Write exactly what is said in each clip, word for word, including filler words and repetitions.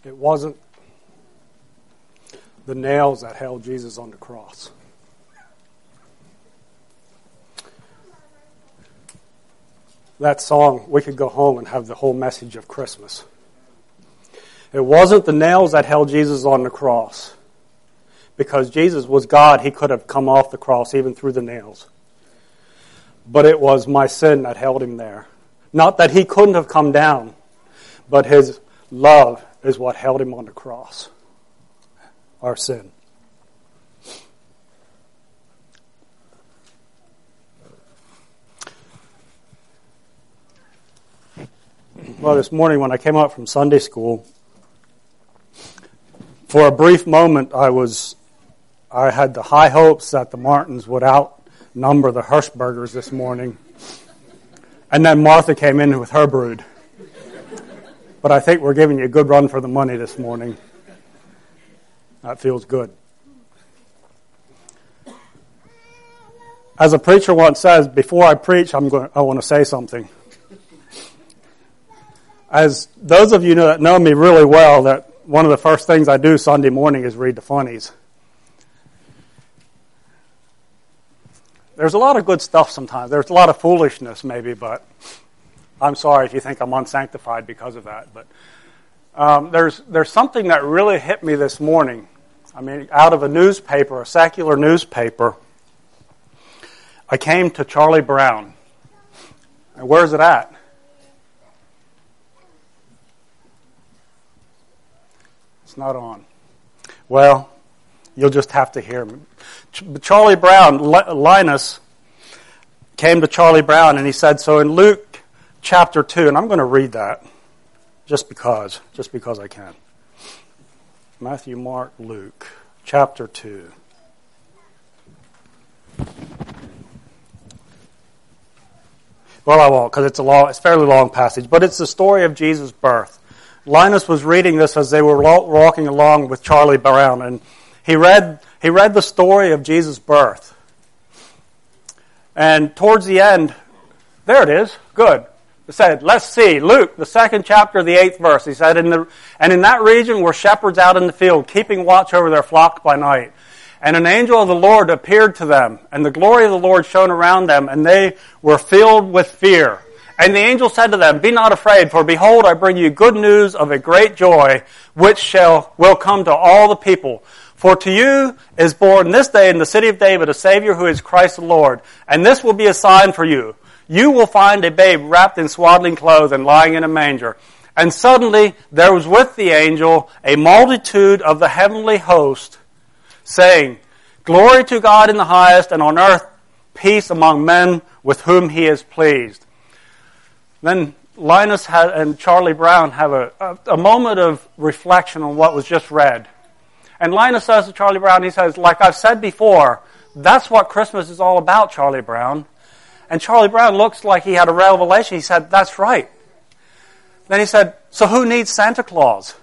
It wasn't the nails that held Jesus on the cross. That song, we could go home and have the whole message of Christmas. It wasn't the nails that held Jesus on the cross. Because Jesus was God, he could have come off the cross even through the nails. But it was my sin that held him there. Not that he couldn't have come down, but his love is what held him on the cross. Our sin. Well, this morning when I came out from Sunday school, for a brief moment I was, I had the high hopes that the Martins would outnumber the Hirschbergers this morning. And then Martha came in with her brood. But I think we're giving you a good run for the money this morning. That feels good. As a preacher once says, before I preach, I'm going, I want to say something. As those of you know, that know me really well, that one of the first things I do Sunday morning is read the funnies. There's a lot of good stuff sometimes. There's a lot of foolishness maybe, but I'm sorry if you think I'm unsanctified because of that. But um, there's there's something that really hit me this morning. I mean, out of a newspaper, a secular newspaper, I came to Charlie Brown. And where's it at? It's not on. Well, you'll just have to hear me. Charlie Brown, Linus, came to Charlie Brown and he said, so in Luke chapter two, and I'm going to read that just because, just because I can. Matthew, Mark, Luke, chapter two. Well, I won't because it's a long, it's a fairly long passage, but it's the story of Jesus' birth. Linus was reading this as they were walking along with Charlie Brown, and he read he read the story of Jesus' birth. And towards the end, there it is. Good. It said, let's see, Luke, the second chapter, the eighth verse. He said, in the, and in that region were shepherds out in the field, keeping watch over their flock by night. And an angel of the Lord appeared to them, and the glory of the Lord shone around them, and they were filled with fear. And the angel said to them, be not afraid, for behold, I bring you good news of a great joy, which shall will come to all the people. For to you is born this day in the city of David a Savior who is Christ the Lord. And this will be a sign for you. You will find a babe wrapped in swaddling clothes and lying in a manger. And suddenly there was with the angel a multitude of the heavenly host, saying, glory to God in the highest, and on earth peace among men with whom he is pleased. Then Linus had, and Charlie Brown have a, a, a moment of reflection on what was just read. And Linus says to Charlie Brown, he says, like I've said before, that's what Christmas is all about, Charlie Brown. And Charlie Brown looks like he had a revelation. He said, that's right. Then he said, so who needs Santa Claus?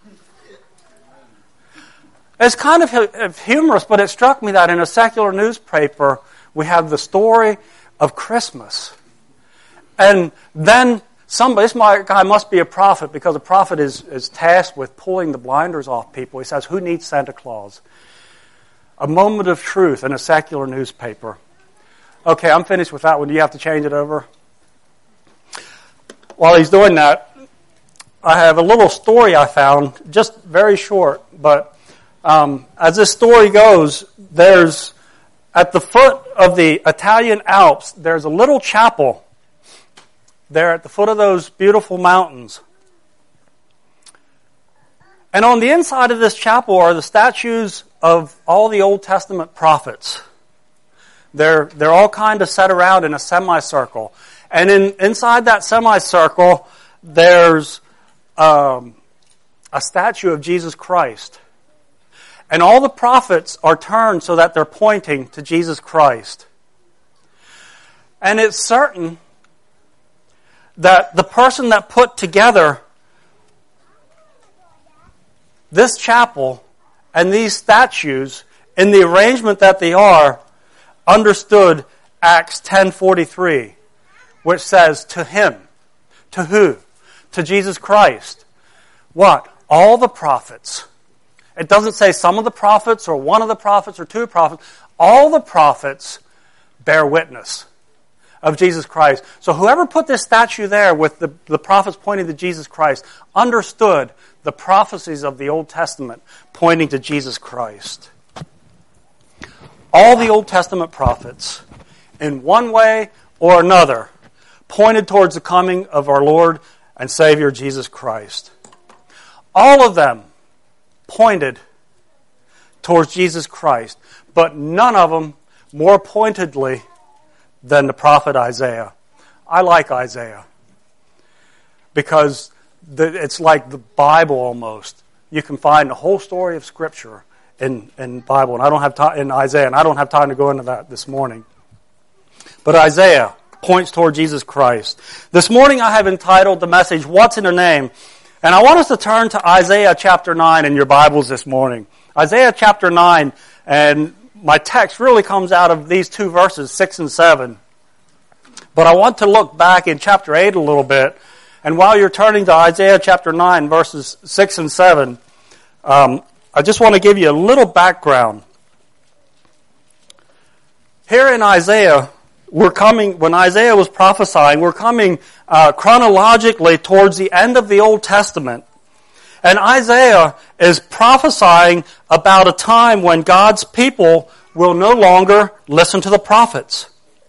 It's kind of humorous, but it struck me that in a secular newspaper, we have the story of Christmas. And then somebody, this guy must be a prophet, because a prophet is, is tasked with pulling the blinders off people. He says, who needs Santa Claus? A moment of truth in a secular newspaper. Okay, I'm finished with that one. Do you have to change it over? While he's doing that, I have a little story I found, just very short, but um, as this story goes, there's, at the foot of the Italian Alps, there's a little chapel there at the foot of those beautiful mountains. And on the inside of this chapel are the statues of all the Old Testament prophets. They're, they're all kind of set around in a semicircle. And in, inside that semicircle, there's um, a statue of Jesus Christ. And all the prophets are turned so that they're pointing to Jesus Christ. And it's certain that the person that put together this chapel and these statues in the arrangement that they are understood Acts ten forty-three, which says, to him. To who? To Jesus Christ. What? all the prophets. It doesn't say some of the prophets or one of the prophets or two prophets. All the prophets bear witness of Jesus Christ. So whoever put this statue there with the, the prophets pointing to Jesus Christ understood the prophecies of the Old Testament pointing to Jesus Christ. All the Old Testament prophets, in one way or another, pointed towards the coming of our Lord and Savior Jesus Christ. All of them pointed towards Jesus Christ, but none of them more pointedly than the prophet Isaiah. I like Isaiah because it's like the Bible almost. You can find the whole story of Scripture in in Bible, and I don't have time in Isaiah, and I don't have time to go into that this morning. But Isaiah points toward Jesus Christ. This morning I have entitled the message, "What's in a Name?" And I want us to turn to Isaiah chapter nine in your Bibles this morning. Isaiah chapter nine, and my text really comes out of these two verses, six and seven. But I want to look back in chapter eight a little bit. And while you're turning to Isaiah chapter nine, verses six and seven, um, I just want to give you a little background. Here in Isaiah, we're coming, when Isaiah was prophesying, we're coming uh, chronologically towards the end of the Old Testament. And Isaiah is prophesying about a time when God's people will no longer listen to the prophets.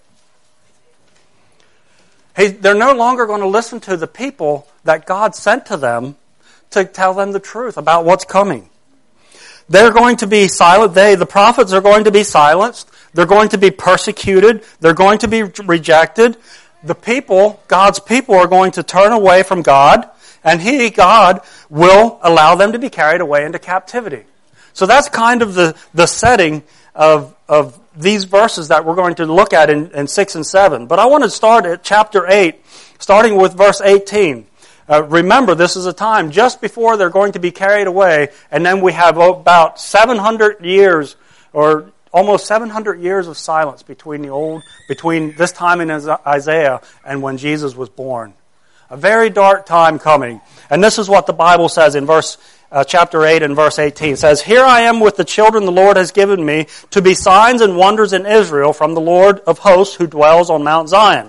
He, they're no longer going to listen to the people that God sent to them to tell them the truth about what's coming. They're going to be silent. They, the prophets, are going to be silenced. They're going to be persecuted. They're going to be rejected. The people, God's people, are going to turn away from God, and He, God, will allow them to be carried away into captivity. So that's kind of the, the setting of, of these verses that we're going to look at in, in six and seven. But I want to start at chapter eight, starting with verse eighteen. Uh, remember, this is a time just before they're going to be carried away, and then we have about seven hundred years, or almost seven hundred years of silence between the old, between this time in Isaiah and when Jesus was born. A very dark time coming. And this is what the Bible says in verse uh, chapter eight and verse eighteen. It says, "Here I am with the children the Lord has given me, to be signs and wonders in Israel from the Lord of hosts who dwells on Mount Zion."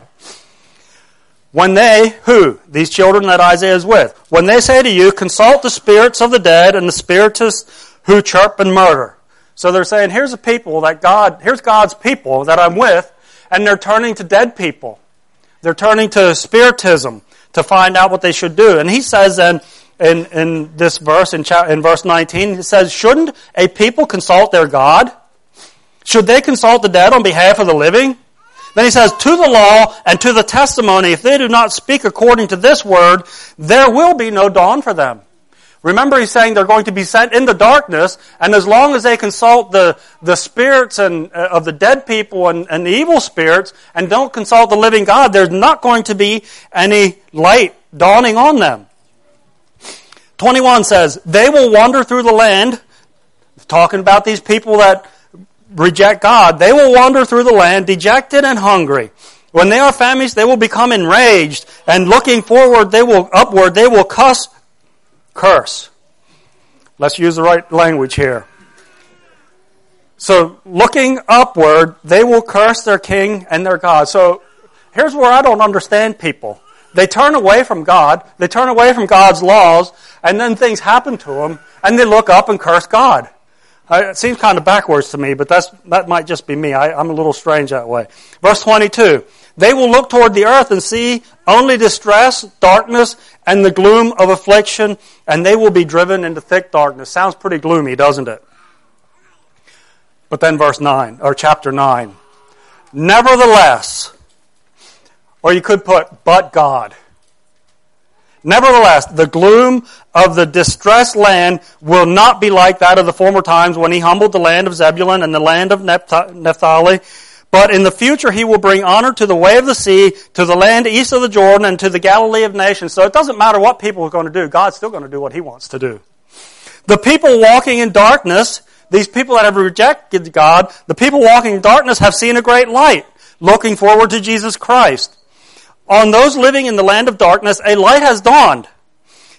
When they, who? These children that Isaiah is with. When they say to you, "Consult the spirits of the dead and the spiritists who chirp and murder." So they're saying, here's a people that God, here's God's people that I'm with, and they're turning to dead people. They're turning to spiritism to find out what they should do. And he says then, in, in this verse, in, cha- in verse nineteen, he says, "Shouldn't a people consult their God? Should they consult the dead on behalf of the living?" Then he says, "To the law and to the testimony, if they do not speak according to this word, there will be no dawn for them." Remember, he's saying they're going to be sent into darkness, and as long as they consult the, the spirits and uh, of the dead people and, and the evil spirits, and don't consult the living God, there's not going to be any light dawning on them. twenty-one says, "They will wander through the land," talking about these people that reject God. "They will wander through the land, dejected and hungry. When they are famished, they will become enraged, and looking forward, they will upward, they will cuss, curse." Let's use the right language here. So, looking upward, they will curse their king and their God. So, here's where I don't understand people. They turn away from God, they turn away from God's laws, and then things happen to them, and they look up and curse God. It seems kind of backwards to me, but that's that might just be me. I, I'm a little strange that way. Verse twenty-two, "They will look toward the earth and see only distress, darkness, and the gloom of affliction, and they will be driven into thick darkness." Sounds pretty gloomy, doesn't it? But then verse nine, or chapter nine. "Nevertheless," or you could put, "but God. Nevertheless, the gloom of the distressed land will not be like that of the former times when he humbled the land of Zebulun and the land of Naphtali. But in the future he will bring honor to the way of the sea, to the land east of the Jordan, and to the Galilee of nations." So it doesn't matter what people are going to do. God's still going to do what He wants to do. "The people walking in darkness," these people that have rejected God, "the people walking in darkness have seen a great light, looking forward to Jesus Christ. On those living in the land of darkness, a light has dawned.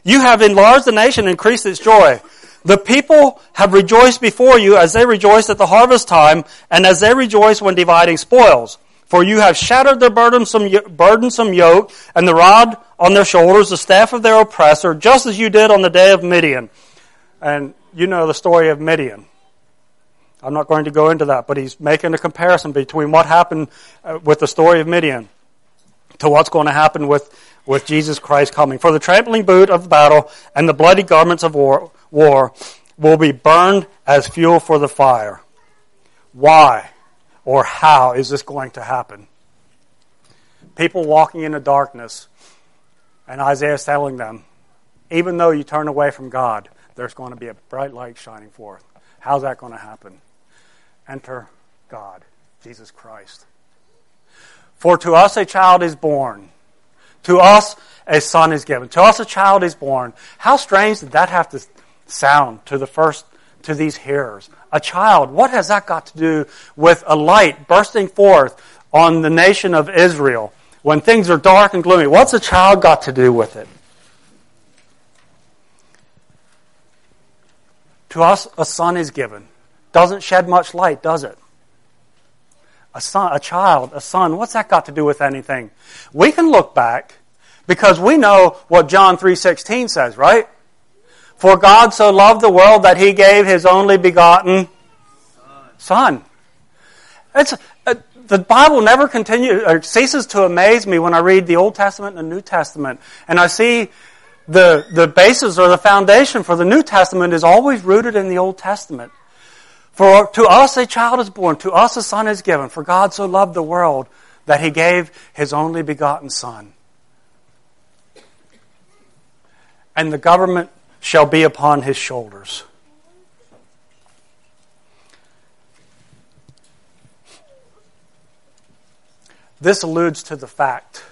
You have enlarged the nation, increased its joy. The people have rejoiced before you as they rejoiced at the harvest time, and as they rejoice when dividing spoils. For you have shattered their burdensome, burdensome yoke, and the rod on their shoulders, the staff of their oppressor, just as you did on the day of Midian. And you know the story of Midian. I'm not going to go into that, but he's making a comparison between what happened with the story of Midian to what's going to happen with, with Jesus Christ coming. For the trampling boot of the battle and the bloody garments of war, war will be burned as fuel for the fire. Why or how is this going to happen? People walking in the darkness, and Isaiah's telling them, even though you turn away from God, there's going to be a bright light shining forth. How's that going to happen? Enter God, Jesus Christ. For to us a child is born. To us a son is given. To us a child is born. How strange did that have to sound to the first, to these hearers? A child, what has that got to do with a light bursting forth on the nation of Israel when things are dark and gloomy? What's a child got to do with it? To us a son is given. Doesn't shed much light, does it? A son, a child, a son, what's that got to do with anything? We can look back because we know what John three sixteen says, right? For God so loved the world that He gave His only begotten Son. It's, uh, the Bible never continues or ceases to amaze me when I read the Old Testament and the New Testament, and I see the the basis or the foundation for the New Testament is always rooted in the Old Testament. For to us a child is born, to us a son is given. For God so loved the world that He gave His only begotten Son. And the government shall be upon His shoulders. This alludes to the fact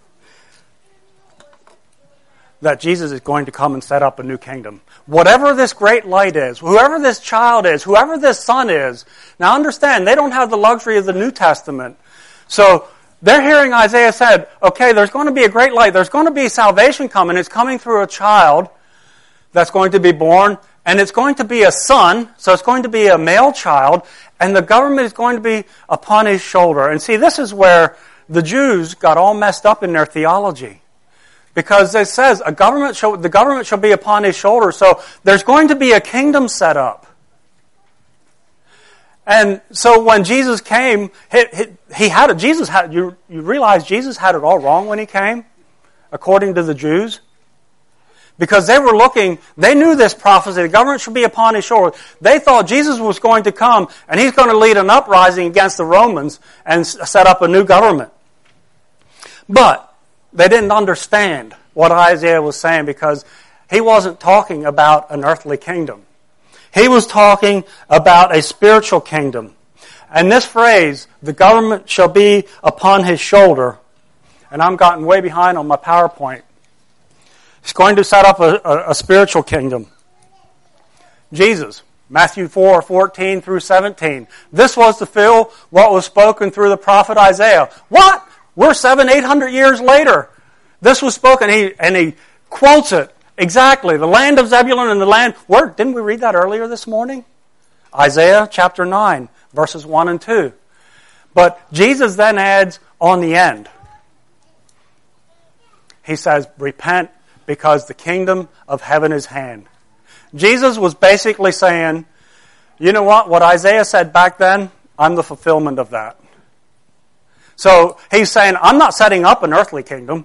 that Jesus is going to come and set up a new kingdom. Whatever this great light is, whoever this child is, whoever this son is, now understand, they don't have the luxury of the New Testament. So they're hearing Isaiah said, okay, there's going to be a great light, there's going to be salvation coming, it's coming through a child that's going to be born, and it's going to be a son, so it's going to be a male child, and the government is going to be upon his shoulder. And see, this is where the Jews got all messed up in their theology. Because it says a government shall, the government shall be upon his shoulder. So there's going to be a kingdom set up. And so when Jesus came, he, he, he had it. Jesus had you. You realize Jesus had it all wrong when He came, according to the Jews, because they were looking. They knew this prophecy. The government shall be upon his shoulder. They thought Jesus was going to come and He's going to lead an uprising against the Romans and set up a new government. But they didn't understand what Isaiah was saying because he wasn't talking about an earthly kingdom. He was talking about a spiritual kingdom. And this phrase, the government shall be upon his shoulder, and I'm gotten way behind on my PowerPoint. He's going to set up a, a, a spiritual kingdom. Jesus, Matthew four, fourteen through seventeen. This was to fulfill what was spoken through the prophet Isaiah. What? We're seven, eight hundred years later. This was spoken, he, and he quotes it exactly. The land of Zebulun and the land. Where didn't we read that earlier this morning? Isaiah chapter nine, verses one and two. But Jesus then adds on the end. He says, "Repent, because the kingdom of heaven is hand." Jesus was basically saying, you know what? What Isaiah said back then, I'm the fulfillment of that. So he's saying, I'm not setting up an earthly kingdom.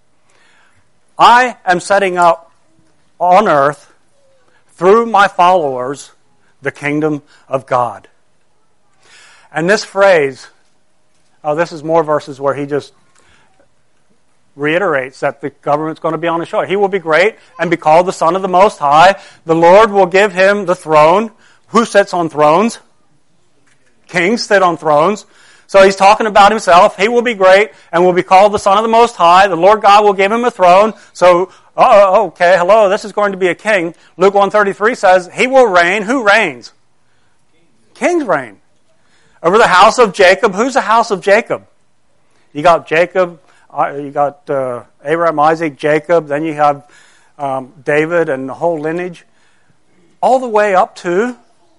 I am setting up on earth, through my followers, the kingdom of God. And this phrase, oh, this is more verses where he just reiterates that the government's going to be on his shoulder. He will be great and be called the Son of the Most High. The Lord will give him the throne. Who sits on thrones? Kings sit on thrones. So he's talking about himself. He will be great and will be called the Son of the Most High. The Lord God will give him a throne. So, oh, okay, hello, this is going to be a king. Luke one thirty-three says, he will reign. Who reigns? Kings reign. Over the house of Jacob. Who's the house of Jacob? You got Jacob, uh, you got uh, Abraham, Isaac, Jacob. Then you have um, David and the whole lineage, all the way up to,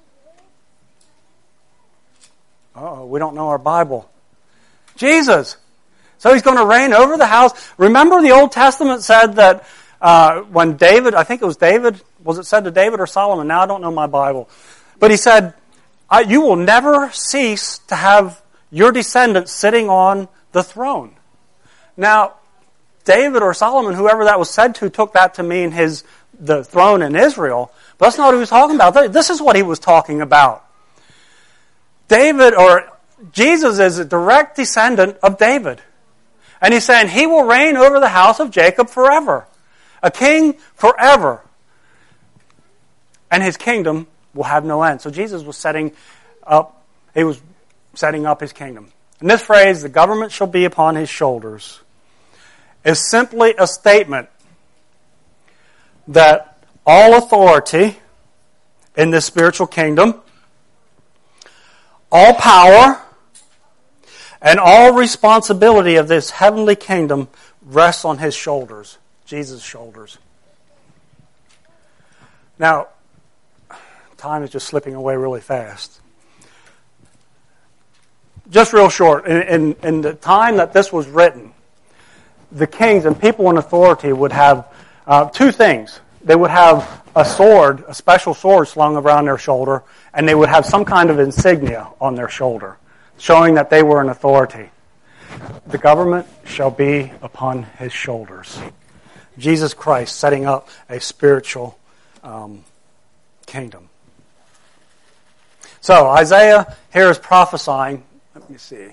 oh, we don't know our Bible, Jesus. So he's going to reign over the house. Remember the Old Testament said that uh, when David, I think it was David, was it said to David or Solomon? Now I don't know my Bible. But he said, you will never cease to have your descendants sitting on the throne. Now, David or Solomon, whoever that was said to, took that to mean his the throne in Israel. But that's not what he was talking about. This is what he was talking about. David, or Jesus, is a direct descendant of David. And he's saying he will reign over the house of Jacob forever. A king forever. And his kingdom will have no end. So Jesus was setting up, he was setting up his kingdom. And this phrase, the government shall be upon his shoulders, is simply a statement that all authority in this spiritual kingdom, all power, and all responsibility of this heavenly kingdom rests on his shoulders, Jesus' shoulders. Now, time is just slipping away really fast. Just real short, in, in, in the time that this was written, the kings and people in authority would have uh, two things. They would have a sword, a special sword slung around their shoulder, and they would have some kind of insignia on their shoulder, showing that they were in authority. The government shall be upon his shoulders. Jesus Christ setting up a spiritual um, kingdom. So Isaiah here is prophesying. Let me see.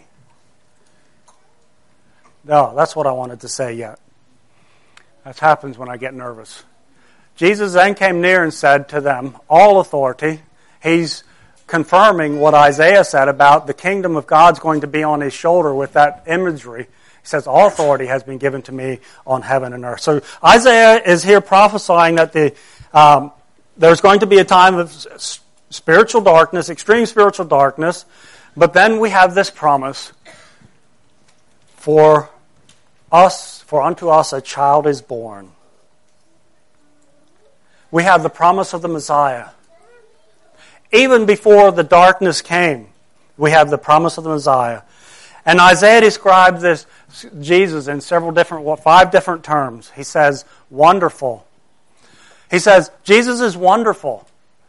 No, that's what I wanted to say yet. That happens when I get nervous. Jesus then came near and said to them, all authority. He's confirming what Isaiah said about the kingdom of God's going to be on his shoulder with that imagery. He says, all authority has been given to me on heaven and earth. So Isaiah is here prophesying that the um, there's going to be a time of spiritual darkness, extreme spiritual darkness, but then we have this promise, for us, for unto us a child is born. We have the promise of the Messiah. Even before the darkness came, we have the promise of the Messiah. And Isaiah describes this Jesus in several different, what, five different terms. He says, wonderful. He says, Jesus is wonderful.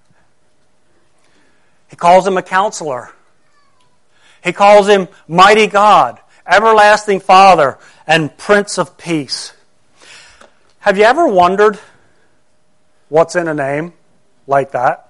He calls him a counselor. He calls him mighty God, everlasting Father, and Prince of Peace. Have you ever wondered what's in a name like that?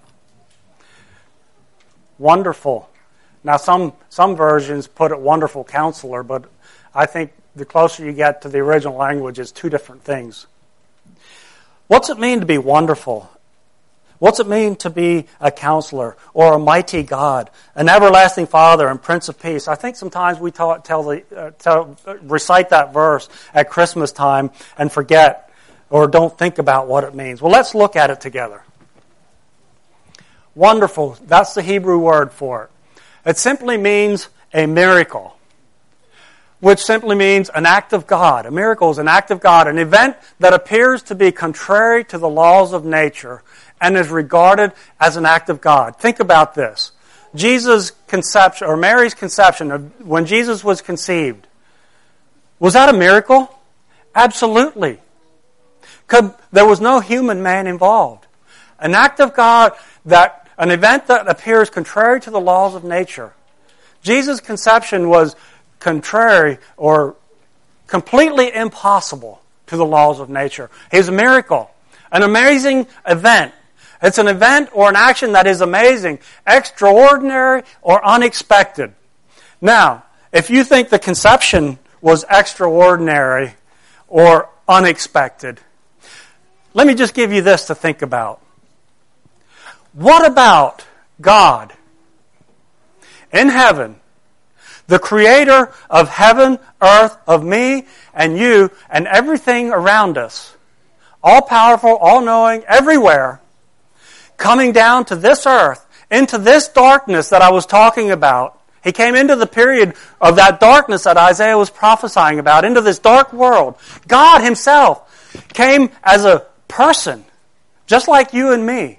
Wonderful. Now, some, some versions put it wonderful counselor, but I think the closer you get to the original language, it's two different things. What's it mean to be wonderful? What's it mean to be a counselor or a mighty God, an everlasting Father and Prince of Peace? I think sometimes we tell, tell the, uh, tell, recite that verse at Christmas time and forget or don't think about what it means. Well, let's look at it together. Wonderful, that's the Hebrew word for it. It simply means a miracle, which simply means an act of God. A miracle is an act of God, an event that appears to be contrary to the laws of nature and is regarded as an act of God. Think about this. Jesus' conception, or Mary's conception, of when Jesus was conceived, was that a miracle? Absolutely. Could, there was no human man involved. An act of God, that an event that appears contrary to the laws of nature. Jesus' conception was contrary or completely impossible to the laws of nature. It was a miracle, an amazing event. It's an event or an action that is amazing, extraordinary, or unexpected. Now, if you think the conception was extraordinary or unexpected, let me just give you this to think about. What about God in heaven, the creator of heaven, earth, of me and you and everything around us, all powerful, all knowing, everywhere, coming down to this earth, into this darkness that I was talking about? He came into the period of that darkness that Isaiah was prophesying about, into this dark world. God himself came as a person, just like you and me.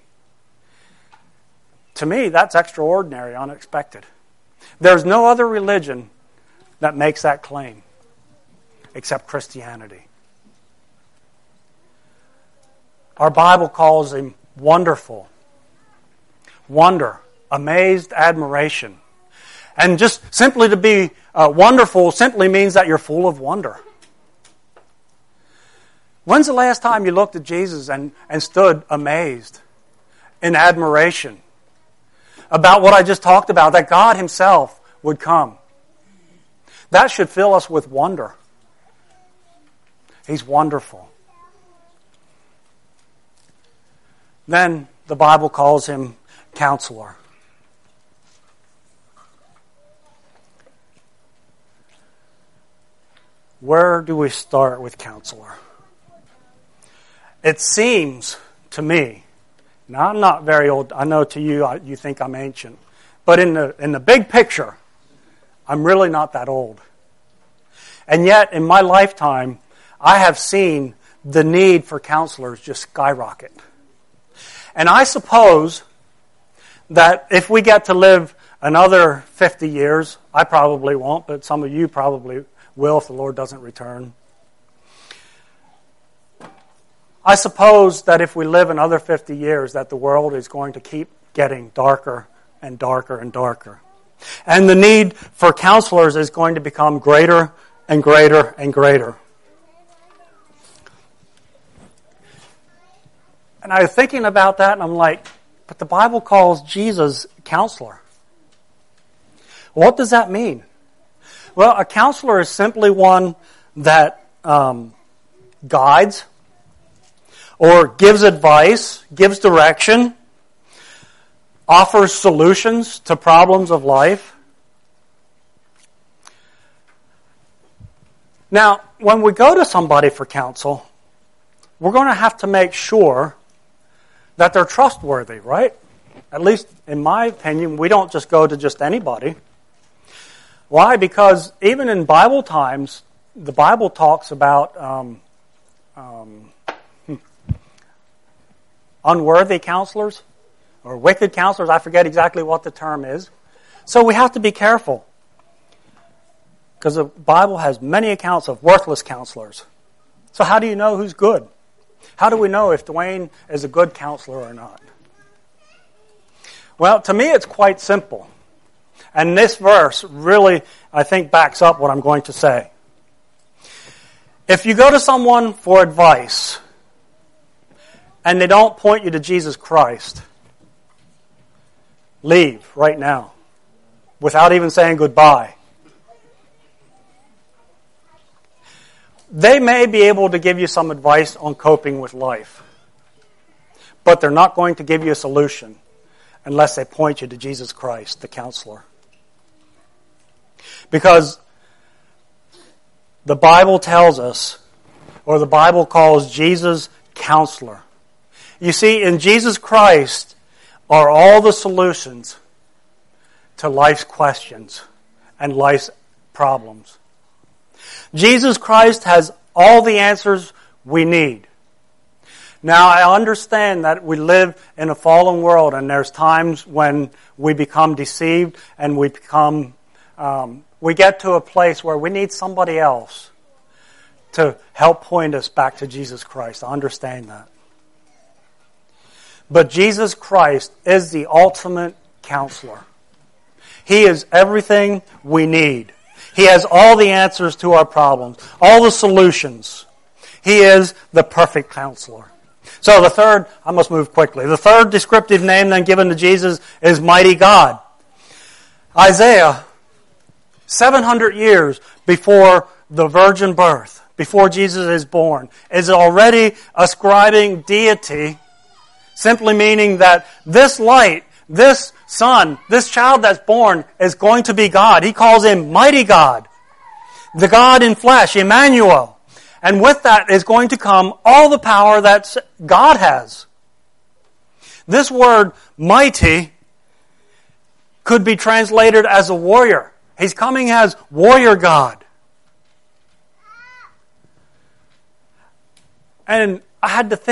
To me, that's extraordinary, unexpected. There's no other religion that makes that claim except Christianity. Our Bible calls him wonderful. Wonder, amazed, admiration. And just simply to be uh, wonderful simply means that you're full of wonder. When's the last time you looked at Jesus and, and stood amazed in admiration about what I just talked about, that God himself would come? That should fill us with wonder. He's wonderful. Then the Bible calls him Counselor. Where do we start with Counselor? It seems to me, now I'm not very old, I know to you you think I'm ancient, but in the in the big picture, I'm really not that old. And yet, in my lifetime, I have seen the need for counselors just skyrocket. And I suppose that if we get to live another fifty years, I probably won't, but some of you probably will if the Lord doesn't return. I suppose that if we live another fifty years, that the world is going to keep getting darker and darker and darker. And the need for counselors is going to become greater and greater and greater. And I was thinking about that, and I'm like, but the Bible calls Jesus counselor. What does that mean? Well, a counselor is simply one that um, guides or gives advice, gives direction, offers solutions to problems of life. Now, when we go to somebody for counsel, we're going to have to make sure that they're trustworthy, right? At least, in my opinion, we don't just go to just anybody. Why? Because even in Bible times, the Bible talks about um, um, unworthy counselors or wicked counselors. I forget exactly what the term is. So we have to be careful, because the Bible has many accounts of worthless counselors. So how do you know who's good? How do we know if Dwayne is a good counselor or not? Well, to me it's quite simple. And this verse really, I think, backs up what I'm going to say. If you go to someone for advice and they don't point you to Jesus Christ, leave right now without even saying goodbye. They may be able to give you some advice on coping with life, but they're not going to give you a solution unless they point you to Jesus Christ, the counselor. Because the Bible tells us, or the Bible calls Jesus counselor. You see, in Jesus Christ are all the solutions to life's questions and life's problems. Jesus Christ has all the answers we need. Now, I understand that we live in a fallen world, and there's times when we become deceived and we become, um, we get to a place where we need somebody else to help point us back to Jesus Christ. I understand that. But Jesus Christ is the ultimate counselor. He is everything we need. He has all the answers to our problems, all the solutions. He is the perfect counselor. So the third, I must move quickly. The third descriptive name then given to Jesus is Mighty God. Isaiah, seven hundred years before the virgin birth, before Jesus is born, is already ascribing deity, simply meaning that this light, this son, this child that's born is going to be God. He calls him Mighty God, the God in flesh, Emmanuel. And with that is going to come all the power that God has. This word mighty could be translated as a warrior. He's coming as warrior God. And I had to think,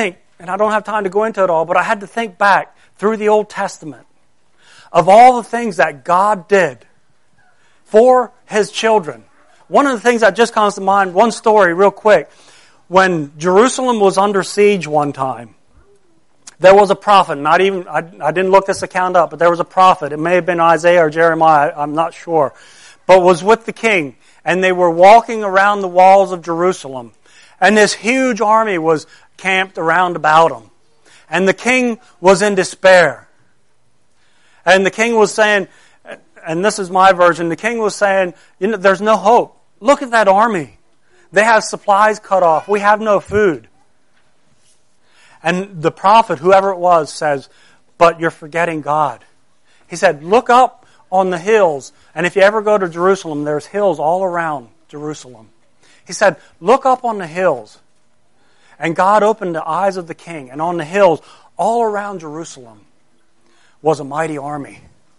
And I don't have time to go into it all, but I had to think back through the Old Testament of all the things that God did for His children. One of the things that just comes to mind, one story real quick. When Jerusalem was under siege one time, there was a prophet, not even, I, I didn't look this account up, but there was a prophet. It may have been Isaiah or Jeremiah, I'm not sure. But was with the king, and they were walking around the walls of Jerusalem. And this huge army was camped around about them. And the king was in despair. And the king was saying, and this is my version, the king was saying, you know, there's no hope. Look at that army. They have supplies cut off. We have no food. And the prophet, whoever it was, says, but you're forgetting God. He said, look up on the hills. And if you ever go to Jerusalem, there's hills all around Jerusalem. He said, look up on the hills. And God opened the eyes of the king. And on the hills, all around Jerusalem, was a mighty army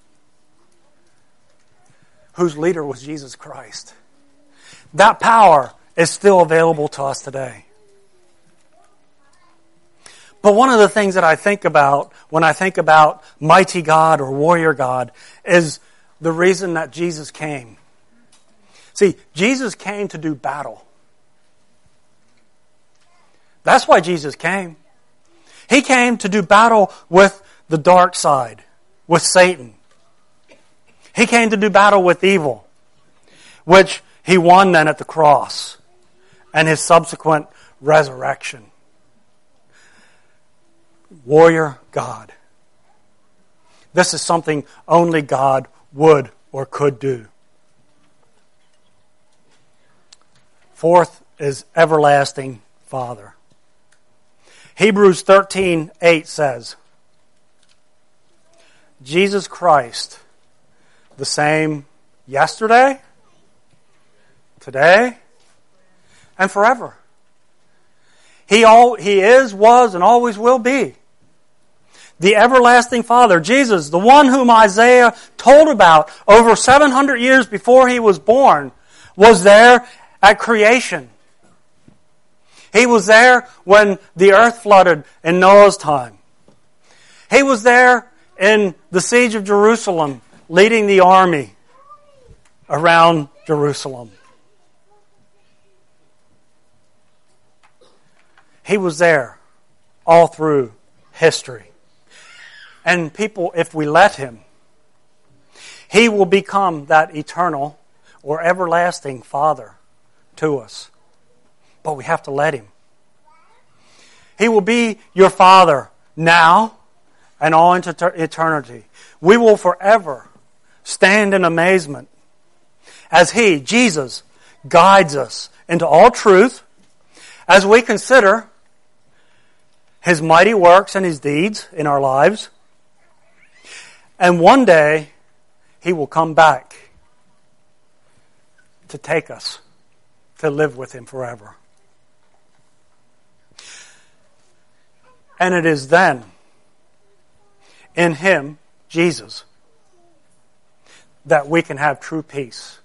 whose leader was Jesus Christ. That power is still available to us today. But one of the things that I think about when I think about mighty God or warrior God is the reason that Jesus came. See, Jesus came to do battle. That's why Jesus came. He came to do battle with the dark side, with Satan. He came to do battle with evil, which He won then at the cross and His subsequent resurrection. Warrior God. This is something only God would or could do. Fourth is everlasting Father. Hebrews thirteen eight says, Jesus Christ, the same yesterday, today, and forever. He all He is, was, and always will be. The everlasting Father, Jesus, the one whom Isaiah told about over seven hundred years before He was born, was there at creation. He was there when the earth flooded in Noah's time. He was there in the siege of Jerusalem, leading the army around Jerusalem. He was there all through history. And people, if we let Him, He will become that eternal or everlasting Father to us. But we have to let Him. He will be your Father now and all into eternity. We will forever stand in amazement as He, Jesus, guides us into all truth as we consider His mighty works and His deeds in our lives. And one day, He will come back to take us to live with Him forever. And it is then, in Him, Jesus, that we can have true peace.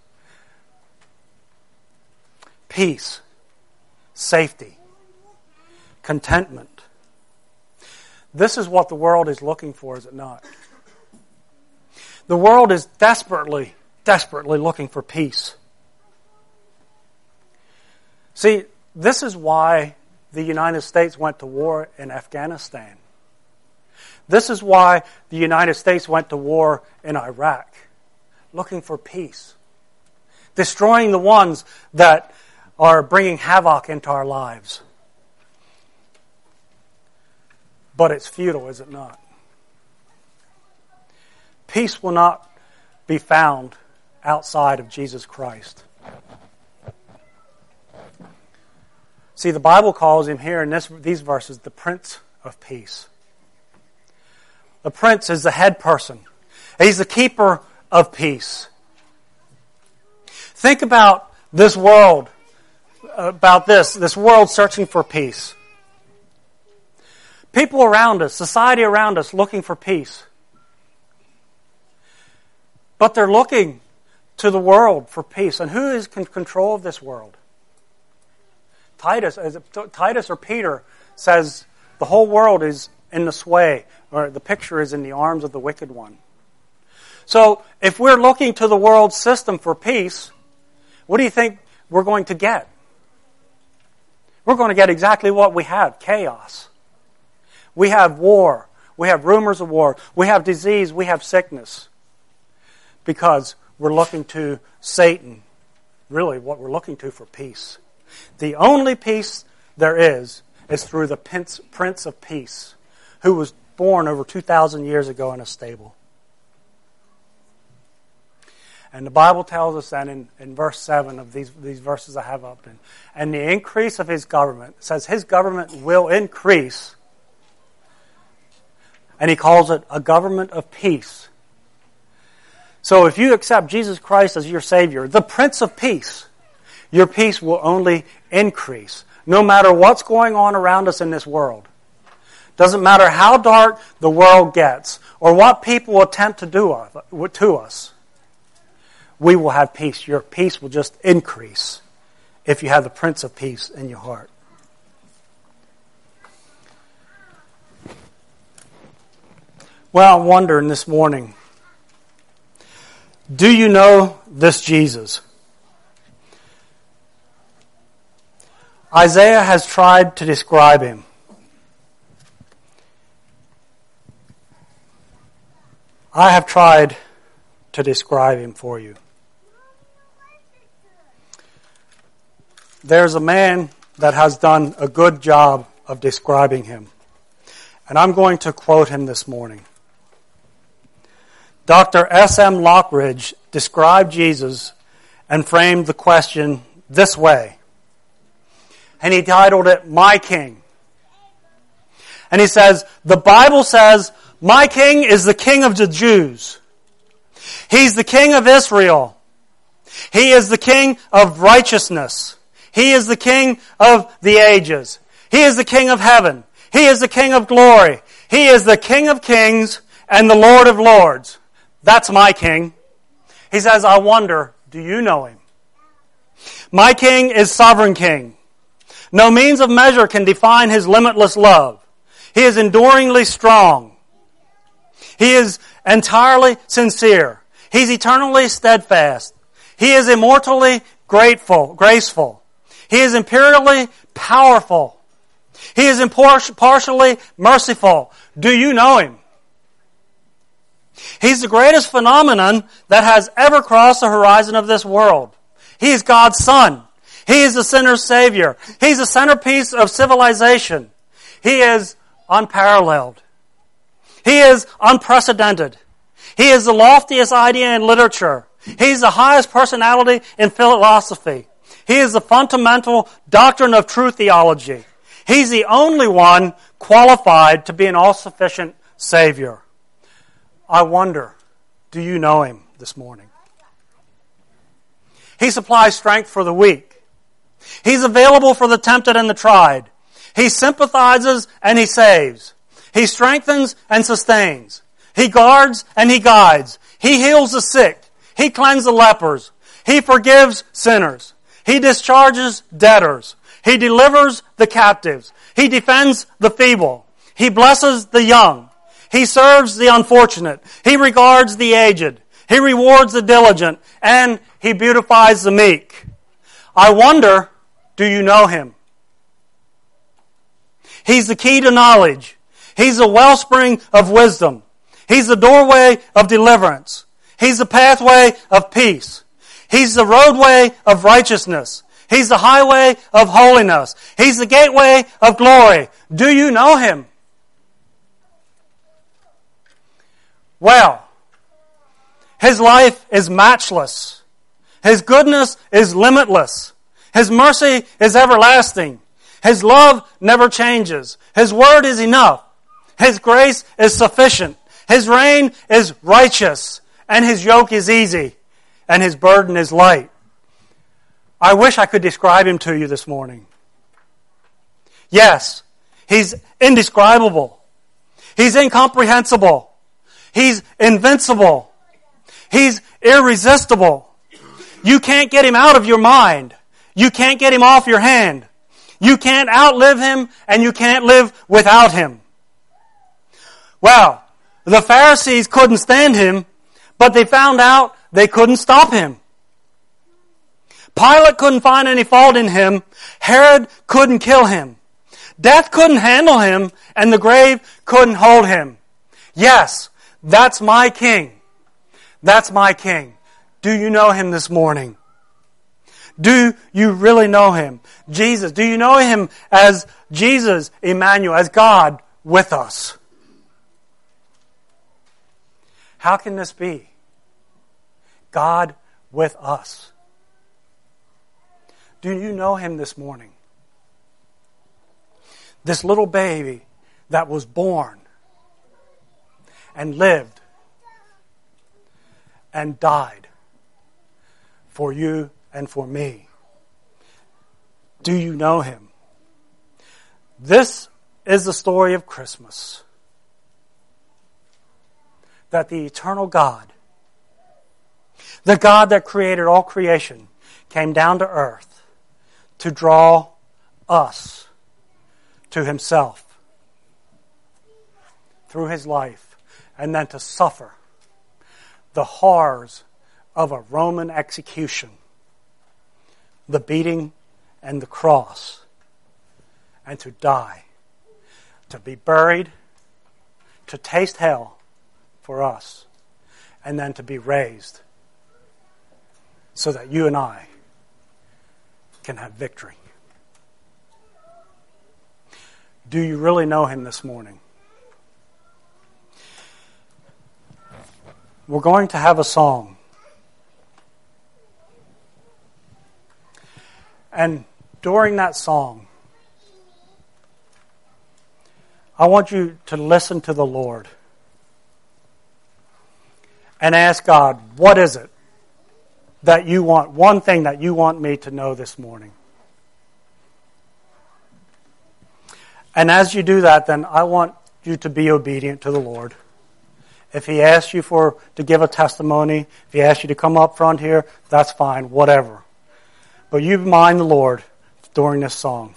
Peace, safety, contentment. This is what the world is looking for, is it not? The world is desperately, desperately looking for peace. See, this is why the United States went to war in Afghanistan. This is why the United States went to war in Iraq, looking for peace, destroying the ones that are bringing havoc into our lives. But it's futile, is it not? Peace will not be found outside of Jesus Christ. See, the Bible calls Him here in this, these verses the Prince of Peace. The Prince is the head person. He's the keeper of peace. Think about this world, about this, this world searching for peace. People around us, society around us looking for peace. But they're looking to the world for peace. And who is in control of this world? Titus, is it Titus or Peter says The whole world is in the sway, or the picture is in the arms of the wicked one. So, if we're looking to the world system for peace, what do you think we're going to get? We're going to get exactly what we have, chaos. We have war. We have rumors of war. We have disease. We have sickness. Because we're looking to Satan, really what we're looking to for peace. The only peace there is is through the Prince of Peace, who was born over two thousand years ago in a stable. And the Bible tells us that in, in verse seven of these, these verses I have up. And, and the increase of his government, it says his government will increase. And he calls it a government of peace. So if you accept Jesus Christ as your Savior, the Prince of Peace, your peace will only increase. No matter what's going on around us in this world. Doesn't matter how dark the world gets or what people attempt to do to us. We will have peace. Your peace will just increase if you have the Prince of Peace in your heart. Well, I'm wondering this morning, do you know this Jesus? Isaiah has tried to describe him. I have tried to describe him for you. There's a man that has done a good job of describing him. And I'm going to quote him this morning. Doctor S M Lockridge described Jesus and framed the question this way. And he titled it, My King. And he says, the Bible says, my King is the King of the Jews. He's the King of Israel. He is the King of righteousness. He is the King of the ages. He is the King of heaven. He is the King of glory. He is the King of kings and the Lord of lords. That's my King. He says, I wonder, do you know him? My King is sovereign King. No means of measure can define his limitless love. He is enduringly strong. He is entirely sincere. He's eternally steadfast. He is immortally grateful, graceful. He is imperially powerful. He is impartially merciful. Do you know him? He's the greatest phenomenon that has ever crossed the horizon of this world. He is God's Son. He is the sinner's Savior. He's the centerpiece of civilization. He is unparalleled. He is unprecedented. He is the loftiest idea in literature. He's the highest personality in philosophy. He is the fundamental doctrine of true theology. He's the only one qualified to be an all-sufficient Savior. I wonder, do you know him this morning? He supplies strength for the weak. He's available for the tempted and the tried. He sympathizes and he saves. He strengthens and sustains. He guards and he guides. He heals the sick. He cleanses the lepers. He forgives sinners. He discharges debtors. He delivers the captives. He defends the feeble. He blesses the young. He serves the unfortunate. He regards the aged. He rewards the diligent. And he beautifies the meek. I wonder, do you know him? He's the key to knowledge. He's the wellspring of wisdom. He's the doorway of deliverance. He's the pathway of peace. He's the roadway of righteousness. He's the highway of holiness. He's the gateway of glory. Do you know him? Well, his life is matchless. His goodness is limitless. His mercy is everlasting. His love never changes. His word is enough. His grace is sufficient. His reign is righteous. And his yoke is easy. And his burden is light. I wish I could describe him to you this morning. Yes, he's indescribable. He's incomprehensible. He's invincible. He's irresistible. You can't get him out of your mind. You can't get him off your hand. You can't outlive Him, and you can't live without Him. Well, the Pharisees couldn't stand Him, but they found out they couldn't stop Him. Pilate couldn't find any fault in Him. Herod couldn't kill Him. Death couldn't handle Him, and the grave couldn't hold Him. Yes, that's my King. That's my King. Do you know Him this morning? Do you really know Him? Jesus, do you know Him as Jesus, Emmanuel, as God with us? How can this be? God with us. Do you know Him this morning? This little baby that was born and lived and died for you and for me. Do you know Him? This is the story of Christmas. That the eternal God, the God that created all creation, came down to earth to draw us to Himself through His life, and then to suffer the horrors of a Roman execution, the beating and the cross, and to die, to be buried, to taste hell for us, and then to be raised so that you and I can have victory. Do you really know Him this morning? We're going to have a song. And during that song, I want you to listen to the Lord and ask God, what is it that you want, one thing that you want me to know this morning? And as you do that, then I want you to be obedient to the Lord. If He asks you for to give a testimony, if He asks you to come up front here, that's fine, whatever. But you mind the Lord during this song.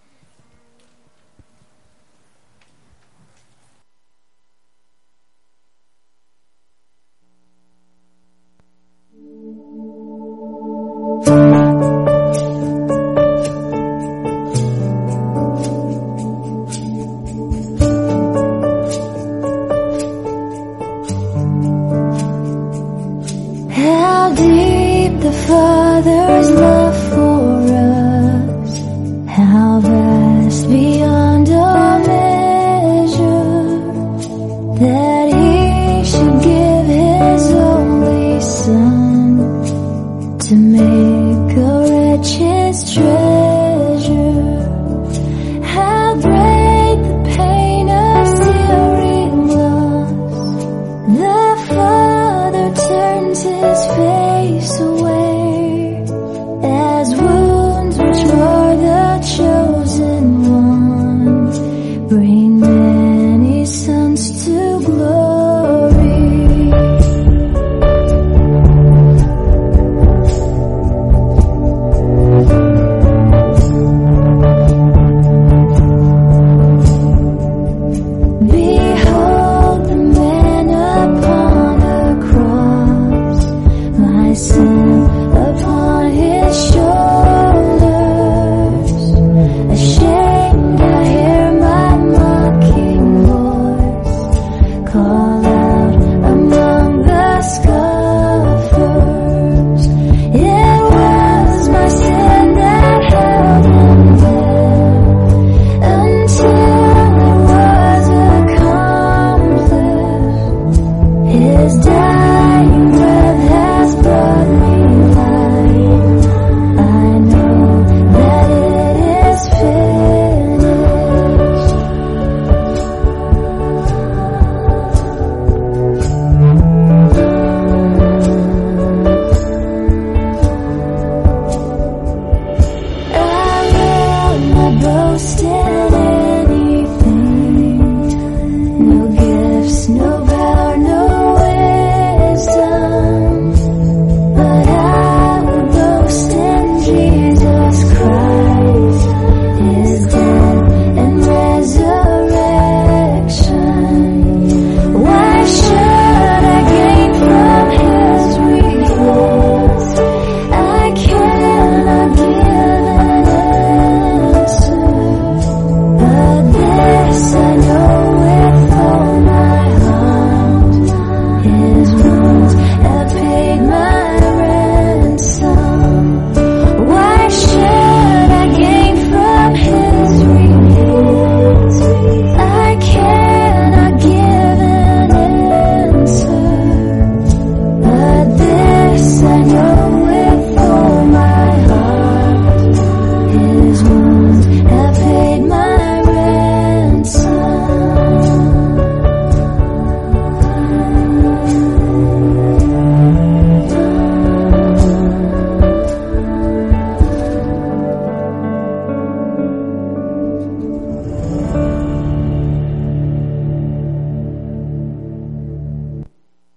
How deep the Father's love for us, how vast beyond all measure, that He should give His only Son to make